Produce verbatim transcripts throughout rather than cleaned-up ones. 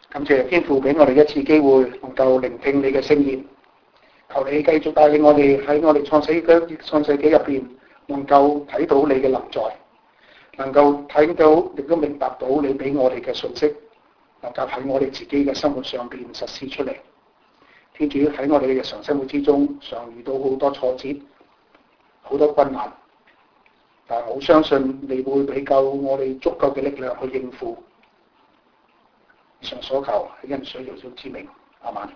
感謝天父俾我哋一次機會，能夠聆聽你嘅聖言。求你繼續帶領我哋喺我哋創世記創世記入邊，能夠睇到你嘅臨在，能夠睇到亦都明白到你俾我哋嘅信息，能夠喺我哋自己嘅生活上邊實施出嚟。天主喺我哋嘅日常生活之中，常遇到好多挫折，好多困難，但係我相信你會俾夠我哋足夠嘅力量去應付。以上所求係因水耶穌之名，阿們。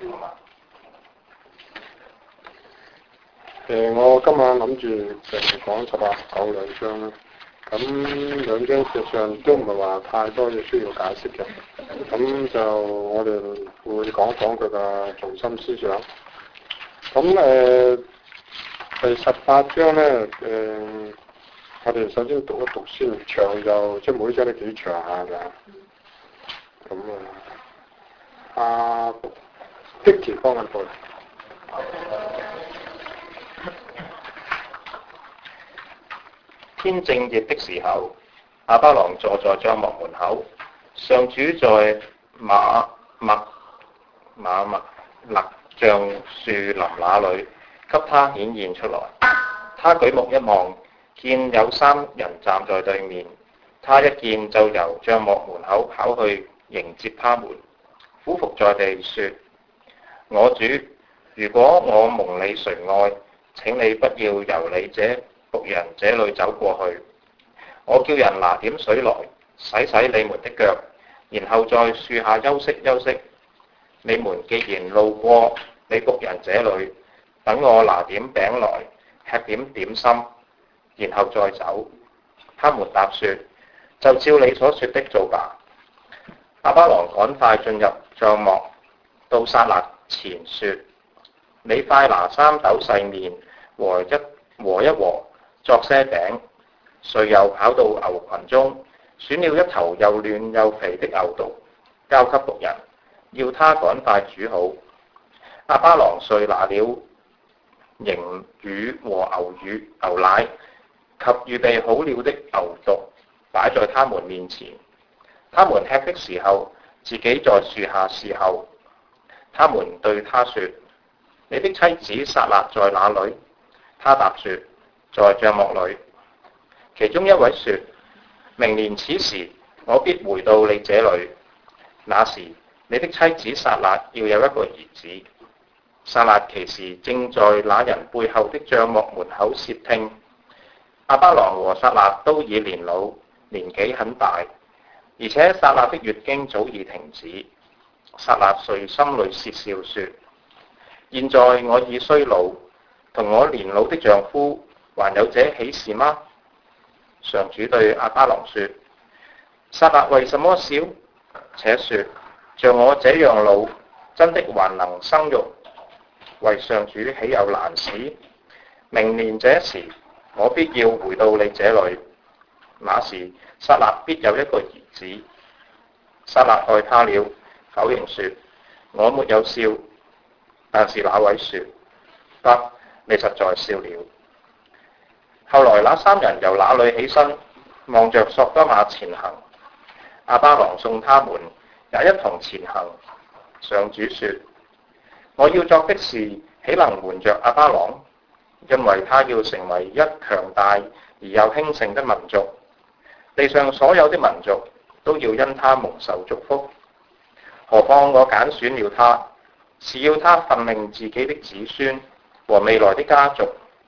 誒，我今晚諗住誒講十八九兩章啦。咁兩章事實上都唔係話太多嘢需要解釋嘅。咁就我哋會講講佢嘅重心思想。咁誒、呃、第十八章咧，誒、呃、我哋首先讀一讀先，長就即係每一章都幾長下㗎。咁啊，阿 Dicky 幫緊佢。 天正熱的時候，亞巴郎坐在帳幕門口，上主在馬麥馬麥勒橡樹林那裡給他顯現出來。他舉目一望，見有三人站在對面，他一見就由帳幕門口跑去迎接他們，俯伏在地說：我主，如果我蒙你垂愛，請你不要由你這僕人這裡走過去。我叫人拿點水來洗洗你們的腳，然後在樹下休息休息。你們既然路過你僕人這裡，等我拿點餅來吃點點心，然後再走。他們答說：就照你所說的做吧。亞巴郎趕快進入帳幕，到撒辣前說：你快拿三斗細麵和一和一和作些餅。遂又跑到牛群中，選了一頭又嫩又肥的牛犢，交給僕人，要他趕快煮好。亞巴郎遂拿了凝乳和牛乳、牛奶及預備好了的牛犢，擺在他們面前。他們吃的時候，自己在樹下侍候。他們對他說：你的妻子撒辣在哪裡？他答說：在帳幕裡。其中一位說：明年此時，我必回到你這裡。那時，你的妻子撒辣要有一個兒子。撒辣其時正在那人背後的帳幕門口竊聽。亞巴郎和撒辣都已年老，年紀很大，而且撒辣的月經早已停止。撒辣遂心裡竊笑說：現在我已衰老，同我年老的丈夫還有這喜事嗎？上主對亞巴郎說：撒辣為什麼笑？且說，像我這樣老，真的還能生育？為上主豈有難事？明年這時，我必要回到你這裡，那時撒辣必有一個兒子。撒辣害怕了，否認說：我沒有笑。但是那位說：不，你實在笑了。後來那三人由那裡起身，望着索多瑪前行。亞巴郎送他們也一同前行。上主說：我要作的事，豈能瞞着亞巴郎？因為他要成為一強大而又興盛的民族，地上所有的民族都要因他蒙受祝福。何況我揀選了他，是要他訓令自己的子孫和未來的家族，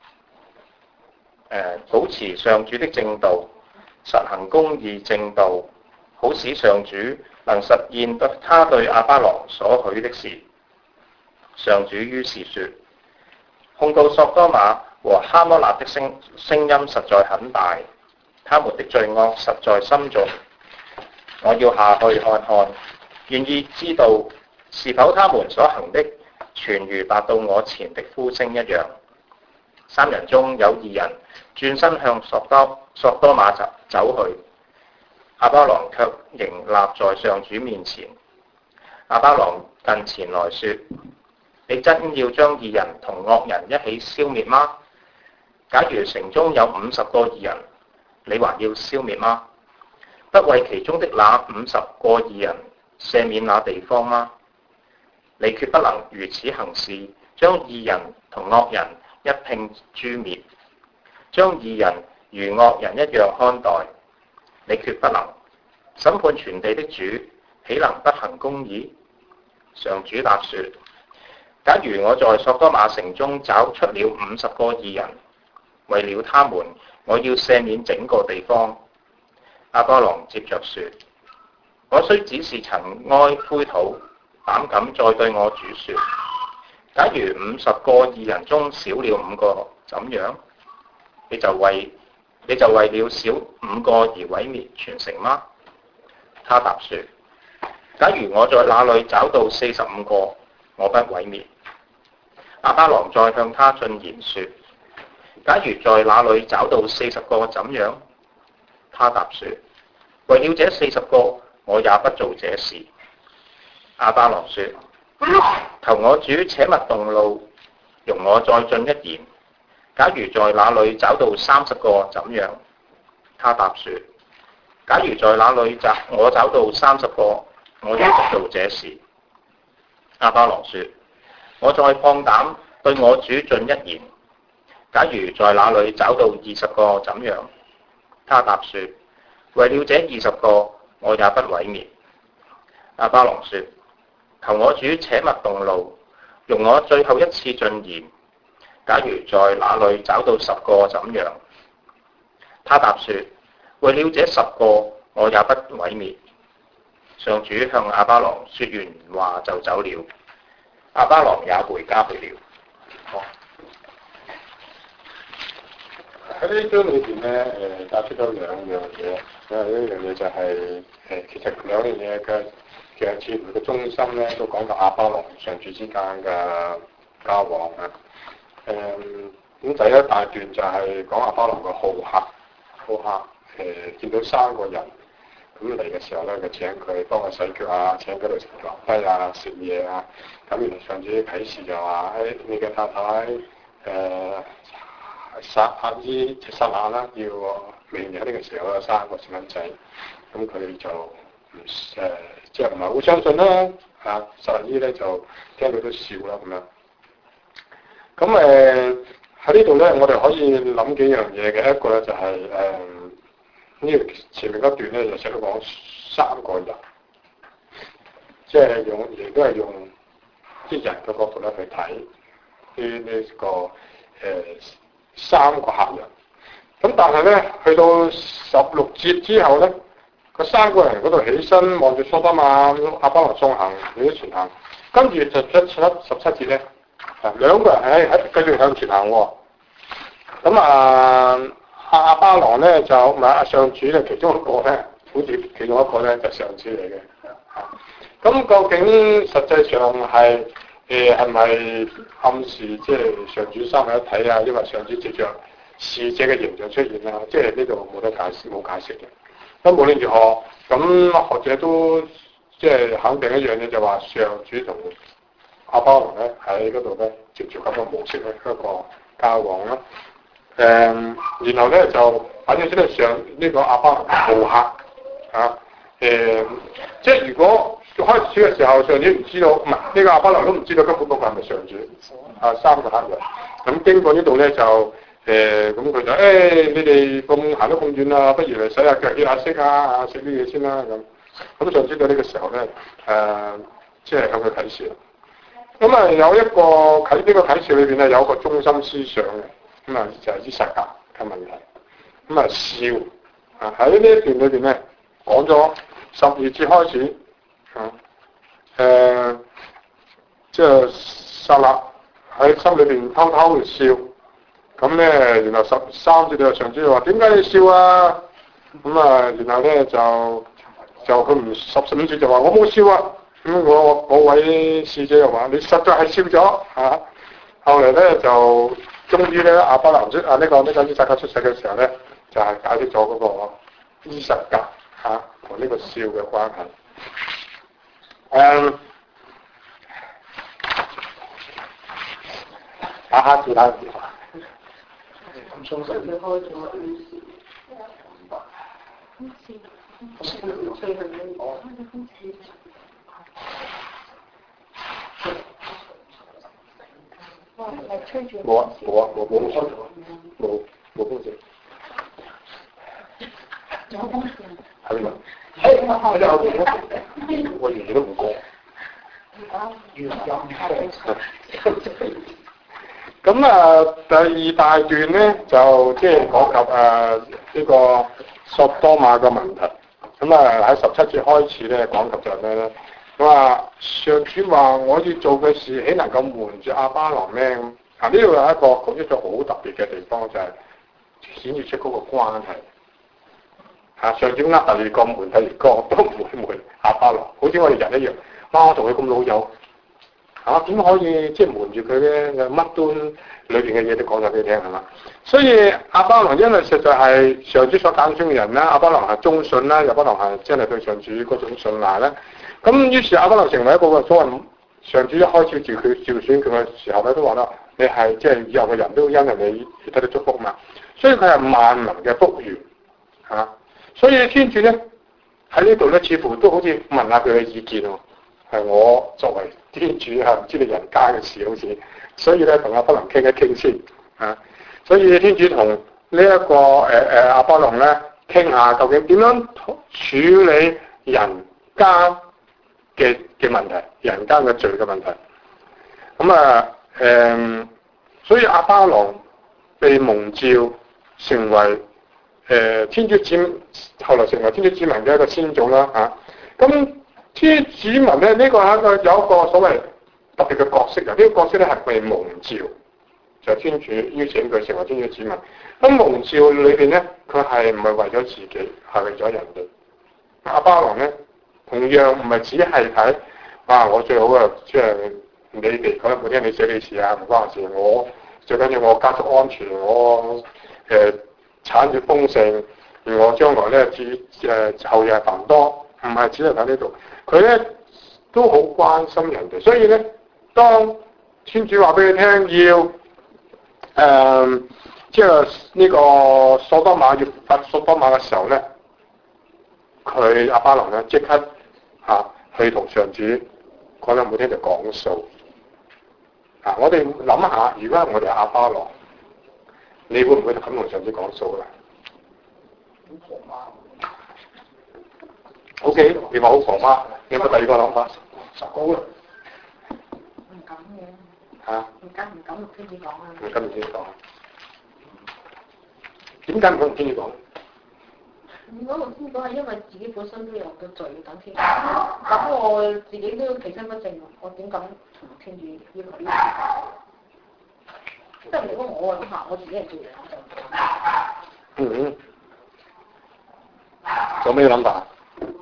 呃、保持上主的正道，實行公義正道，好使上主能實現他對亞巴郎所許的事。上主於是說：控告索多瑪和哈摩納的聲聲音實在很大，他們的罪惡實在深重。我要下去看看，願意知道是否他們所行的全如達到我前的呼聲一樣。三人中有二人轉身向索多索多瑪走走去，亞巴郎卻仍立在上主面前。亞巴郎近前來說：你真要將義人同惡人一起消滅嗎？假如城中有五十個義人，你還要消滅嗎？不為其中的那五十個義人赦免那地方嗎？你決不能如此行事，將義人同惡人一併誅滅，將義人如惡人一樣看待。你決不能。審判全地的主，豈能不行公義？上主答說：假如我在索多瑪城中找出了五十個義人，為了他們，我要赦免整個地方。亞巴郎接着說：我雖只是塵埃灰土，膽敢再對我主說：假如五十個義人中少了五個，怎樣？你就為你就為了少五個而毀滅全城嗎？他答說：假如我在那裏找到四十五個，我不毀滅。亞巴郎再向他進言說：假如在那裏找到四十個，怎樣？他答說：為了這四十個，我也不做這事。亞巴郎說：求我主且勿動怒，容我再進一言。假如在那裏找到三十個，怎樣？他答說：假如在那裏找我找到三十個，我也不做這事。亞巴郎說：我再放膽對我主進一言。假如在那裏找到二十個，怎樣？他答說：為了這二十個，我也不毀滅。亞巴郎說：求我主且勿動怒，容我最後一次進言。假如在那裏找到十個，怎樣？他答說：為了這十個，我也不毀滅。上主向亞巴郎說完話就走了，亞巴郎也回家去了。 喺呢章裏邊咧，誒帶出咗兩樣嘢。誒一樣嘢就係、是、誒，其實兩樣嘢嘅嘅節目嘅中心咧，都講到亞巴郎同上主之間嘅交往啊。誒、嗯、咁第一大段就係講亞巴郎嘅好客，好客誒、呃、見到三個人咁嚟嘅時候咧，就請佢幫佢洗腳啊，請佢度食落低啊，食嘢啊。咁然後上主啟示就話：誒、哎、你嘅太太誒。撒阿姨撒亞啦，要明年呢個時候咧生個細蚊仔，咁佢就唔誒，即係唔係好相信啦。啊，撒阿姨咧就聽到都笑啦咁樣。咁誒喺呢度咧，我哋可以諗幾樣嘢嘅。一個咧就係誒呢個前面一段咧就寫到講三個人，即係用亦都係用啲人嘅角度咧去睇呢呢個誒。呃三個客人，咁但係咧去到十六節之後咧，個三個人嗰度起身望住蘇多瑪，亞巴郎送行，你都前行，跟住就出七十七節咧，啊兩個人喺喺繼續向前行喎，咁啊亞巴郎咧就唔係阿上主咧其中一個咧，好似其中一個咧就上主嚟嘅，咁究竟實際上係？誒係咪暗示即係上主三位一體啊？因為上主藉著使者嘅形象出現啊？即係呢度冇得解釋，冇解釋嘅。咁無論如何，咁學者都即係肯定一樣嘢，就話上主同亞巴郎咧喺嗰度咧，藉著咁嘅模式咧一個交往啦。誒、嗯，然後咧就反映出嚟上呢個亞巴郎好客啊。誒、嗯，即係如果開始嘅時候，上主唔知道，唔係呢個亞巴郎都唔知道根本嗰個係咪上主啊？三個客人，咁經過呢度咧就誒，咁佢就誒、哎，你哋咁行得咁遠啦，不如嚟洗下腳、歇下息啊，食啲嘢先啦咁。咁上主到呢個時候咧，誒、呃，即係向佢啟示啦。咁啊，有一個啟呢、這個啟示裏邊咧，有一個中心思想嘅，咁啊就係依撒格嘅問題。咁啊笑啊喺呢一段裏邊咧講咗十二節開始。啊，誒、呃，即係撒辣喺心裏邊偷偷笑，咁咧，然後十三節就上主就話：點解你笑啊？咁啊，然後咧就就佢唔十四五節就話：我冇笑啊！咁我嗰位使者又話：你實在係笑咗啊！後嚟咧就終於咧亞巴郎出啊呢、這個呢、這個依撒格出世嘅時候咧，就係、是、解釋咗嗰個依撒格嚇同呢個笑嘅關係。誒、嗯，打下其他電話。咁傷心。佢開咗冇啊冇啊冇冇冇冇冇風扇。 有風扇。 喺邊度？喺喺後邊我完全都唔講。咁啊，第二大段咧就即係講及誒呢個索多瑪嘅問題。咁啊喺十七節開始咧講及就係咩咧？佢話上主話我要做嘅事，豈能夠瞞住亞巴郎咩？啊呢度有一個講一個好特別嘅地方，就係顯示出嗰個關係。啊上主呃第二個瞞第二個都唔會瞞亞巴郎，好似我哋人一樣。哇！我同佢咁老友，啊點可以即係瞞住佢咧？乜都裏邊嘅嘢都講咗俾你聽係嘛？所以亞巴郎因為實在係上主所揀選嘅人啦，亞巴郎係忠信啦，亞巴郎係真係對上主嗰種信賴啦。咁於是亞巴郎成為一個所謂上主一開始召佢召選佢嘅時候咧，都話啦，你係即係以後嘅人都因為你而得到祝福嘛。所以佢係萬民嘅福源嚇。所以天主咧喺呢度咧，似乎都好似問下佢嘅意見喎。係我作為天主係唔知你人間嘅事好似，所以咧同亞巴郎傾一傾先啊。所以天主同、這個呃、呢一個誒誒亞巴郎咧傾下，究竟點樣處理人間嘅嘅問題，人間嘅罪嘅問題。咁啊誒，所以亞巴郎被蒙召成為誒、呃、天主子，後來成為天主子民嘅一個先祖啦嚇。咁、啊、天主子民咧呢、這個係一個有一個所謂特別嘅角色嘅，呢、這個角色咧係被蒙召，就係、是、天主邀請佢成為天主子民。咁蒙召裏邊咧，佢係唔係為咗自己，係為咗人哋。亞巴郎咧同樣唔係只係睇啊，我最好嘅即係你哋講冇聽你寫你事啊，唔關我事。我最緊要我家族安全，我誒、呃、產業豐盛，而我將來咧至誒後日繁多，唔係只係喺呢度。佢咧都好關心人哋，所以咧當天主話俾佢聽要誒。呃即係呢個索多瑪要罰索多瑪嘅時候咧，佢亞巴郎咧即刻嚇、啊、去同上主講得唔好聽就講數。啊！我哋諗下，如果係我哋亞巴郎，你會唔會咁同上主講數啦？ 好狂媽 O K， 你話好狂媽，有冇第二個諗法？ 實高啦。 唔敢嘅。 嚇？ 唔敢唔敢同天主講啊！ 唔敢同天主講。點解唔同天主講？ 如果同天主講係因為自己本身都有個罪要等天主，咁我自己都其身不正，我點敢同天主要求呢啲？即係如果我諗下，我自己係做人我就唔敢。 嗯。有咩諗法？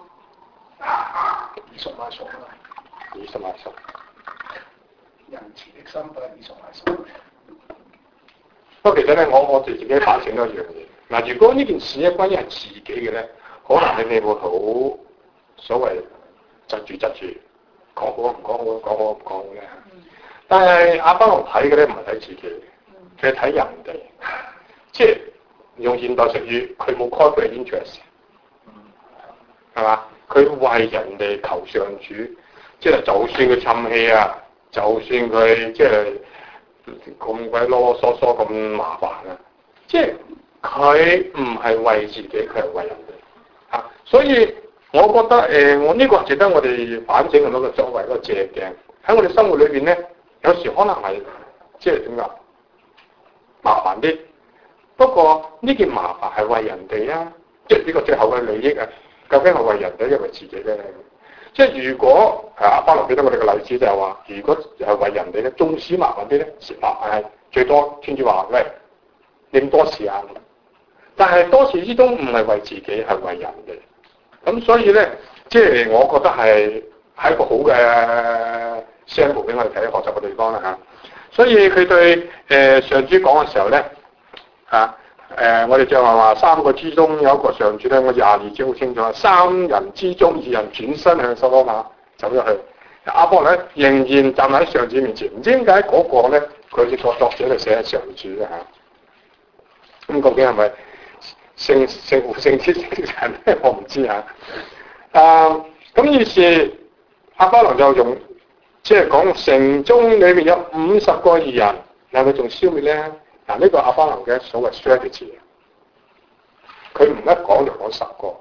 以熟買熟啊！ 以熟買熟。 仁慈的心不係以熟買熟。 不過其實咧，我我哋自己反省咗一樣嘢。嗱，如果呢件事咧關於係自己嘅咧，可能你哋會好所謂窒住窒住，講好唔講好，講好唔講好咧。但係亞巴郎睇嘅咧唔係睇自己，佢係睇人哋。即係用現代術語，佢冇 corporate interest，係嘛？佢為人哋求上主，即係就算佢氹氣啊，就算佢即係。咁鬼囉囉嗦嗦咁麻煩啊！即係佢唔係為自己，佢係為人哋啊！所以我覺得誒、呃，我呢、這個值得我哋反省咁樣嘅作為一個借鏡。喺我哋生活裏邊咧，有時可能係即係點講麻煩啲。不過呢件麻煩係為人哋啊，即係呢個最後嘅利益啊，究竟係為人哋，因為自己咧？即係如果係亞巴郎俾到我哋嘅例子就係話，如果係為人哋咧，縱使麻煩啲咧，麻煩係最多天主話喂，你咁多事啊！但係多事之中唔係為自己，係為人哋。咁所以咧，即係我覺得係係一個好嘅 sample 俾我哋睇學習嘅地方啦嚇。所以佢對誒、呃、上主講嘅時候咧嚇。誒、呃，我哋就係話三個之中有一個上主咧，我廿二節好清楚，三人之中二人轉身向索多瑪走咗去，亞巴郎咧仍然站喺上主面前，唔知點解嗰個咧佢嘅作作者就寫喺上主嘅嚇。咁、啊、究竟係咪聖聖父聖子聖神咧？我唔知嚇。啊，咁於是亞巴郎就用即係講城中裏面有五十個義人， 係咪仲消滅咧？嗱，呢個亞巴郎嘅所謂 strategy， 佢唔一講就講十個，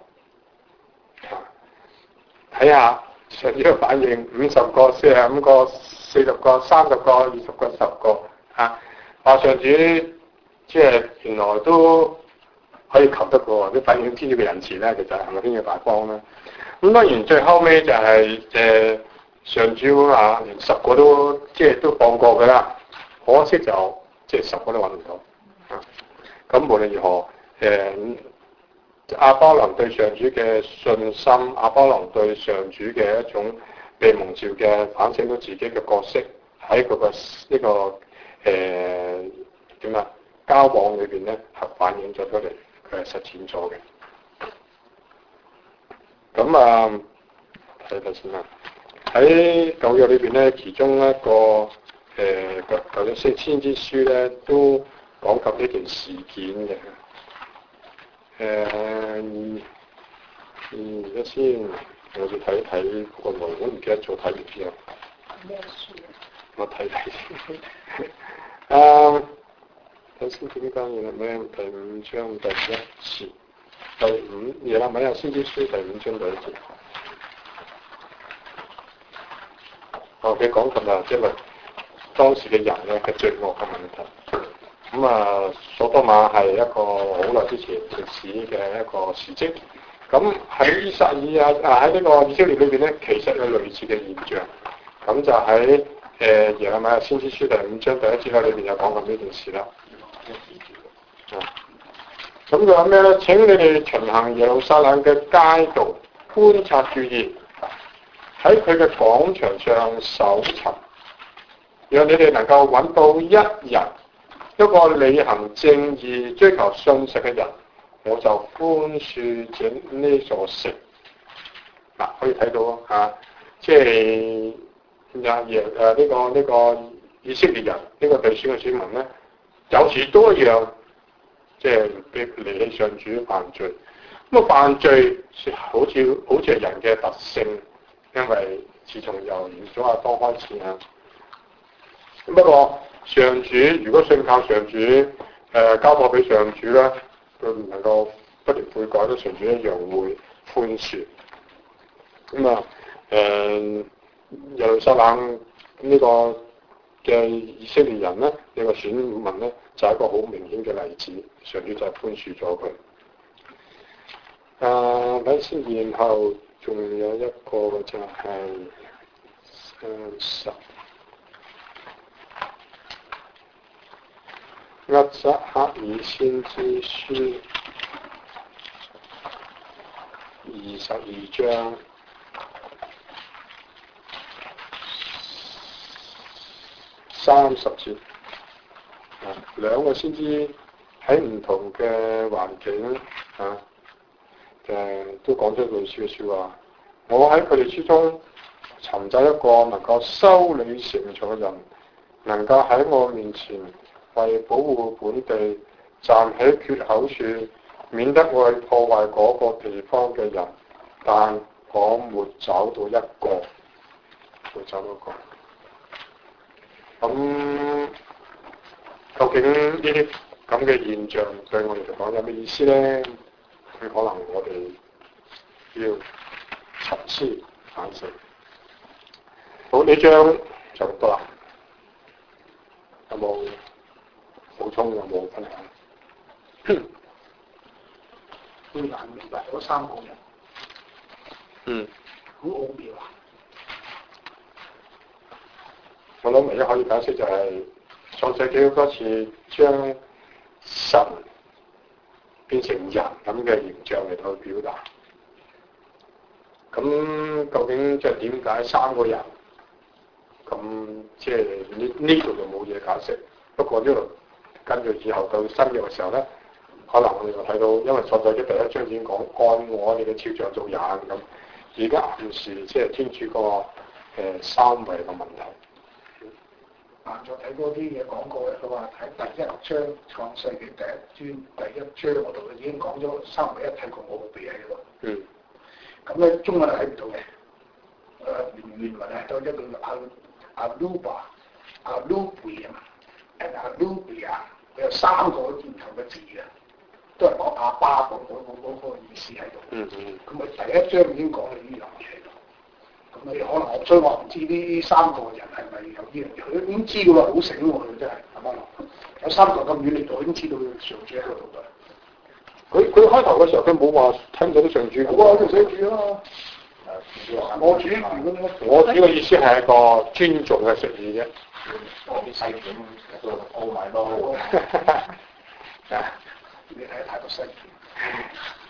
睇下上主嘅反應，五十個、四十五個、四十個、三十個、二十個、十個，嚇話上主即係原來都可以求得過，啲反映天主嘅仁慈咧，其實係咪天主大方咧？咁當然最後尾就係、是、誒上主話連十個都即係都放過佢啦，可惜就即係十個都揾唔到。啊，咁無論如何，誒亞巴郎對上主嘅信心，亞巴郎對上主嘅一種被蒙召嘅反省到自己嘅角色喺佢個呢個誒點啊交往裏邊咧，係反映咗出嚟，佢係實踐咗嘅。咁啊，睇睇先啦。喺舊約裏邊咧，其中一個誒舊舊約先先知書咧，都講及呢件事件嘅。誒、呃，嗯，而家先，我哋睇睇個內容，我唔記得咗睇唔知啊。咩書啊？我睇睇先。啊，睇先點解嘢啦？咩？第五章第一節。第五耶利米亞先知書第五章第一節。哦，佢講緊啊，即係當時嘅人咧嘅罪惡嘅問題。咁啊，所多瑪係一個好耐之前歷史嘅一個事蹟。咁喺以撒以啊啊喺呢個以色列裏邊咧，其實有類似嘅現象。咁就喺誒耶利米亞先知書第五章第一節咧裏邊有講緊呢件事啦。啊。咁佢話咩咧？請你哋巡行耶路撒冷嘅街道，觀察注意，喺佢嘅廣場上搜尋，讓你哋能夠揾到一人，一個履行正義、追求信實嘅人，我就寬恕這呢座城。嗱、啊，可以睇到啊，即係亞耶誒呢個呢、這個以色列人呢、這個被選嘅選民咧，有時都一樣。即係離棄上主犯罪，咁啊犯罪好似好似係人嘅特性，因為自從由原祖亞當開始啊。不過上主如果信靠上主，誒、呃、交託俾上主咧，佢唔能夠不斷悔改，都上主一樣會寬恕。咁啊誒耶路撒冷呢個嘅以色列人咧，呢、這個選民咧，就係、是、一個好明顯嘅例子。上主就係寬恕咗佢。啊，睇先，然後仲有一個就係三十。厄則克爾先知書二十二章三十節。啊，兩個先知。喺唔同嘅環境啊，誒都講出類似嘅説話。我喺佢哋之中尋找一個能夠修理成錯嘅人，能夠喺我面前為保護本地站喺缺口處，免得我去破壞嗰個地方嘅人。但我沒找到一個，沒找到一個。咁、嗯、究竟呢啲咁嘅現象對我哋嚟講有咩意思咧？可能我哋要沉思反省。好，呢章就咁多啦。有冇補充？有冇分享？最難明白嗰三個人。嗯。好奧妙啊！我諗唯一可以解釋就係創世記好多次將神變成人咁嘅形象嚟到去表達，咁究竟即係點解三個人？咁即係呢呢度就冇嘢解釋。不過呢度跟住以後到新約嘅時候咧，可能我哋就睇到，因為創世記第一章已經講按我哋嘅肖像做人咁，而家暗示即係天主個誒、呃、三位嘅問題。啊！再睇多啲嘢講過嘅，佢話喺第一章創世記第一專第一章嗰度已經講咗三位一體個奧秘喺度。嗯。咁咧中文係睇唔到嘅。誒、呃、原原文係都一個阿阿魯巴阿魯貝啊嘛。 Nubia， 佢有三個唔同嘅字嘅，都係講阿巴嗰嗰嗰嗰個意思喺度。 嗯嗯。 咁佢第一章已經講咗呢樣嘢喺度。咁你可能我所以我唔知呢三個人係咪有呢樣嘢，佢已經知㗎喎，好醒喎佢真係阿巴郎。有三個咁遠嚟到已經知道上主喺嗰度嘅。 佢佢開頭嘅時候佢冇話聽到啲上主。 冇啊，就寫住啊。我主權咁樣。 我主嘅意思係一個尊重嘅實意啫。 我啲細片成日都 O 埋咯。 你睇太多細片。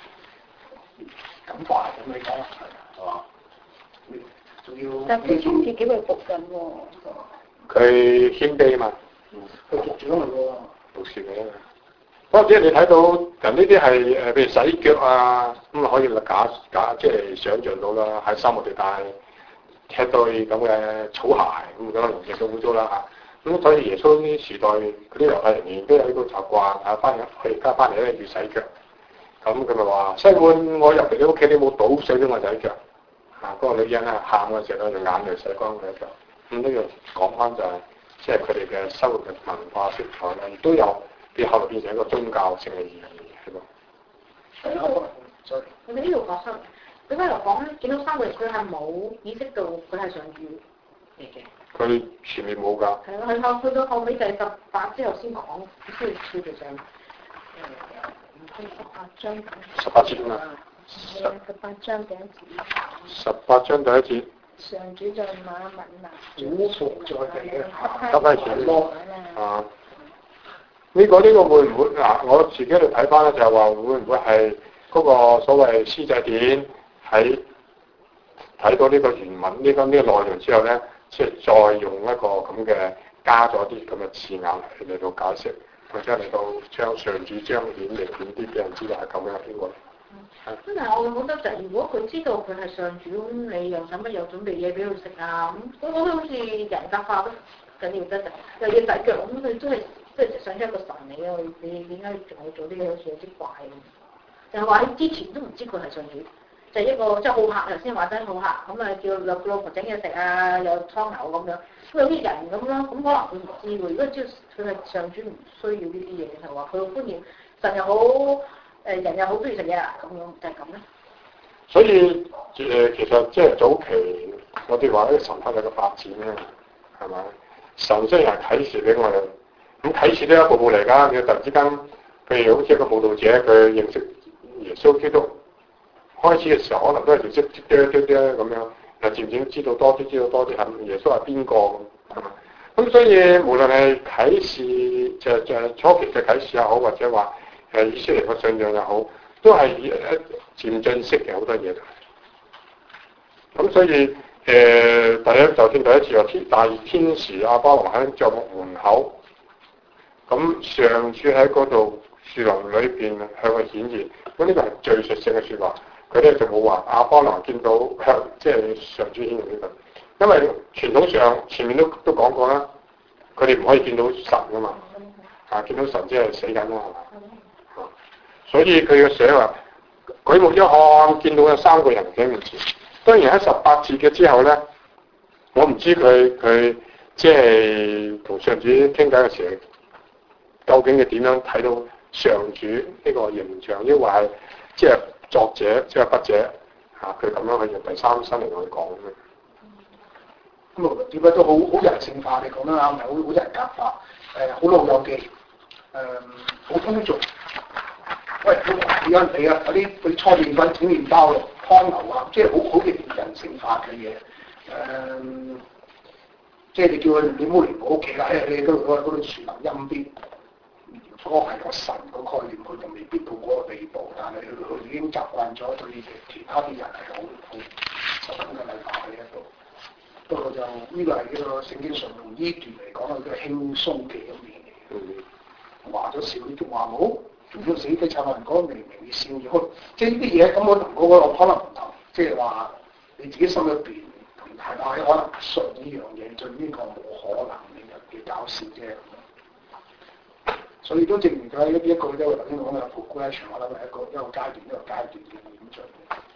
咁快咁你講係嘛？仲要。 但佢中自己會服緊喎。 佢謙卑嘛。 佢服長嚟喎。 冇事嘅。不過即係你睇到人呢啲係誒，譬如洗腳啊，咁啊可以假假即係想像到啦，喺沙漠地帶踢對咁嘅草鞋，咁可能亦都污糟啦嚇。咁所以耶穌呢時代嗰啲猶太人仍然都有呢個習慣啊，翻入去而家翻嚟咧要洗腳。咁佢咪話：西門，我入嚟你屋企，你冇倒水俾我洗腳。啊，嗰、那個女人啊喊嘅時候咧，就眼淚洗乾佢腳。咁呢個講翻就係、是，即係佢哋嘅生活嘅文化色彩咧，亦都有。變後來變成一個宗教性嘅意義，係咯。 係咯，我哋呢度發生，點解嚟講咧？見到三個人，佢係冇意識到佢係上主嚟嘅。佢前面冇㗎。 係咯，係後去到後尾就係十八之後先講，先先叫做上。誒，唔係十八章。 十八節啊。 係啊，十八章第一節。 十八章第一節。 上主在馬文拿。 主服在地嘅。 得翻錢咯。啊。呢、這個呢、這個會唔會嗱、啊？我自己嚟睇翻咧，就係話會唔會係嗰個所謂司祭典喺睇到呢個原文呢、這個呢、這個內容之後咧，即係再用一個咁嘅加咗啲咁嘅字眼嚟嚟到解釋，或者嚟到將上主彰顯明顯啲俾人知道係咁樣邊個？ 嗯，真係我覺得就係如果佢知道佢係上主，咁你又使乜又準備嘢俾佢食啊？咁我覺得好似人格化都緊要得滯，又要洗腳咁，佢都係。即係想一個神嚟咯，你點解仲要做啲嘢好似有啲怪咁？就係話之前都唔知佢係上主，就係、一個即係好客，頭先話真好客，咁啊叫老老婆整嘢食啊，有湯牛咁樣，咁有啲人咁咯，咁可能佢唔知喎。如果知佢係上主，唔需要呢啲嘢，係話佢好歡迎神又好，誒人又好中意食嘢啊，咁樣就係咁咧。 所以誒、呃，其實即係早期我哋話啲神學嘅發展咧，係咪？神雖然係啟示俾我哋。咁啟示都係一步步嚟㗎，你突然之間，譬如好似一個佈道者，佢認識耶穌基督，開始嘅時候可能都係認識啲啲啲啲咁樣，又漸漸知道多啲，知道多啲係耶穌係邊個係嘛？咁所以無論係啟示，就就係初期嘅啟示又好，或者話誒以色列嘅信仰又好，都係一漸進式嘅好多嘢。咁所以誒、呃，第一就算第一次話天大天使亞巴郎喺帳幕門口。咁上主喺嗰度樹林裏邊向佢顯現，咁呢個係最實性嘅説話。佢咧就冇話亞巴郎見到向即係上主顯現呢個，因為傳統上前面都都講過啦，佢哋唔可以見到神噶嘛，啊見到神即係死緊啦，係嘛？啊，所以佢嘅寫話舉目一看，見到有三個人喺面前。當然喺十八節嘅之後咧，我唔知佢佢即係同上主傾偈嘅時候。究竟佢點樣睇到上主呢個形象？抑或係即係作者即係筆者嚇佢咁樣去用第三身嚟去講嘅？ 咁啊點解都好好人性化？你講得啱，係好好人格化，誒好老友記，誒好通俗。喂，而家你啊嗰啲嗰啲搓麵粉、整麵包、湯牛啊，即係好好嘅人性化嘅嘢。誒、嗯，即係你叫佢你唔好嚟我屋企啦，誒你嗰度嗰度樹林陰邊。嗰個係個神個概念，佢就未必到嗰個地步，但係佢佢已經習慣咗對其他啲人係好好十分嘅禮貌喺一度。不過就呢個係呢個聖經上用呢段嚟講係一個輕鬆嘅一面嚟嘅。話咗笑，仲話冇，仲要死雞撐人講明明你笑咗，即係呢啲嘢咁我同嗰個可能唔同，即係話你自己心裏邊同太太可能信呢樣嘢，對呢個冇可能嘅嘅搞笑啫。所以都證明咗一一個都頭先講嘅 progression，我諗係一個一個階段一個階段嘅演進。